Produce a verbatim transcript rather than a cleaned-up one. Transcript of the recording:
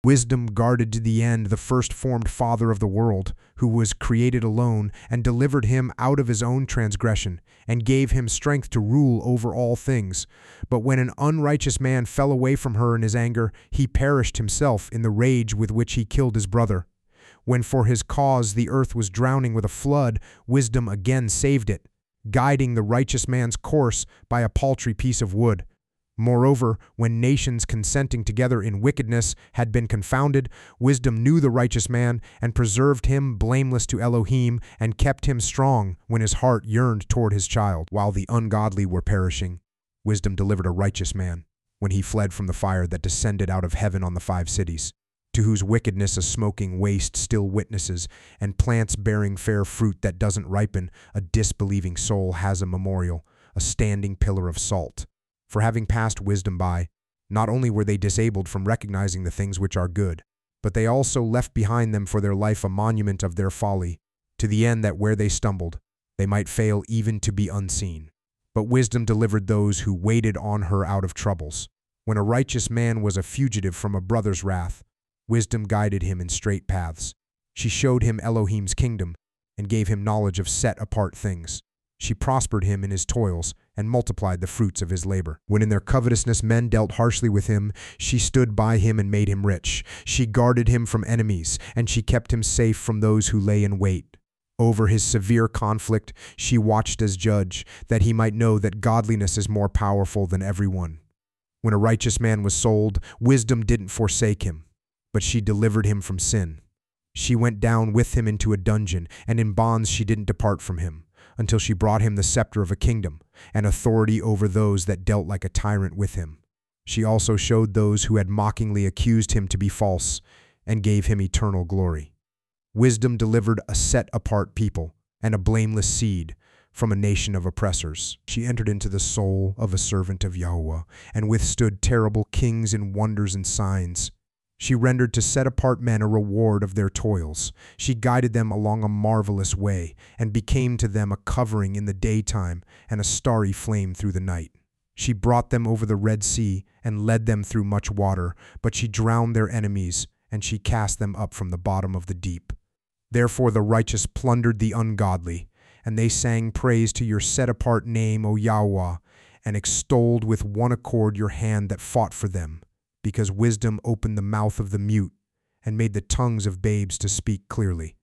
Wisdom guarded to the end the first formed father of the world, who was created alone, and delivered him out of his own transgression, and gave him strength to rule over all things. But when an unrighteous man fell away from her in his anger, he perished himself in the rage with which he killed his brother. When for his cause the earth was drowning with a flood, wisdom again saved it, guiding the righteous man's course by a paltry piece of wood. Moreover, when nations consenting together in wickedness had been confounded, wisdom knew the righteous man, and preserved him blameless to Elohim, and kept him strong when his heart yearned toward his child. While the ungodly were perishing, wisdom delivered a righteous man, when he fled from the fire that descended out of heaven on the five cities, to whose wickedness a smoking waste still witnesses, and plants bearing fair fruit that doesn't ripen, a disbelieving soul has a memorial, a standing pillar of salt. For having passed wisdom by, not only were they disabled from recognizing the things which are good, but they also left behind them for their life a monument of their folly, to the end that where they stumbled, they might fail even to be unseen. But wisdom delivered those who waited on her out of troubles. When a righteous man was a fugitive from a brother's wrath, wisdom guided him in straight paths. She showed him Elohim's kingdom, and gave him knowledge of set-apart things. She prospered him in his toils, and multiplied the fruits of his labor. When in their covetousness men dealt harshly with him, she stood by him and made him rich. She guarded him from enemies, and she kept him safe from those who lay in wait. Over his severe conflict she watched as judge, that he might know that godliness is more powerful than everyone. When a righteous man was sold, wisdom didn't forsake him, but she delivered him from sin. She went down with him into a dungeon, and in bonds she didn't depart from him, until she brought him the scepter of a kingdom, and authority over those that dealt like a tyrant with him. She also showed those who had mockingly accused him to be false, and gave him eternal glory. Wisdom delivered a set-apart people, and a blameless seed, from a nation of oppressors. She entered into the soul of a servant of Yahweh, and withstood terrible kings in wonders and signs. She rendered to set-apart men a reward of their toils. She guided them along a marvelous way, and became to them a covering in the daytime and a starry flame through the night. She brought them over the Red Sea, and led them through much water, but she drowned their enemies, and she cast them up from the bottom of the deep. Therefore the righteous plundered the ungodly, and they sang praise to your set-apart name, O Yahweh, and extolled with one accord your hand that fought for them, because wisdom opened the mouth of the mute, and made the tongues of babes to speak clearly.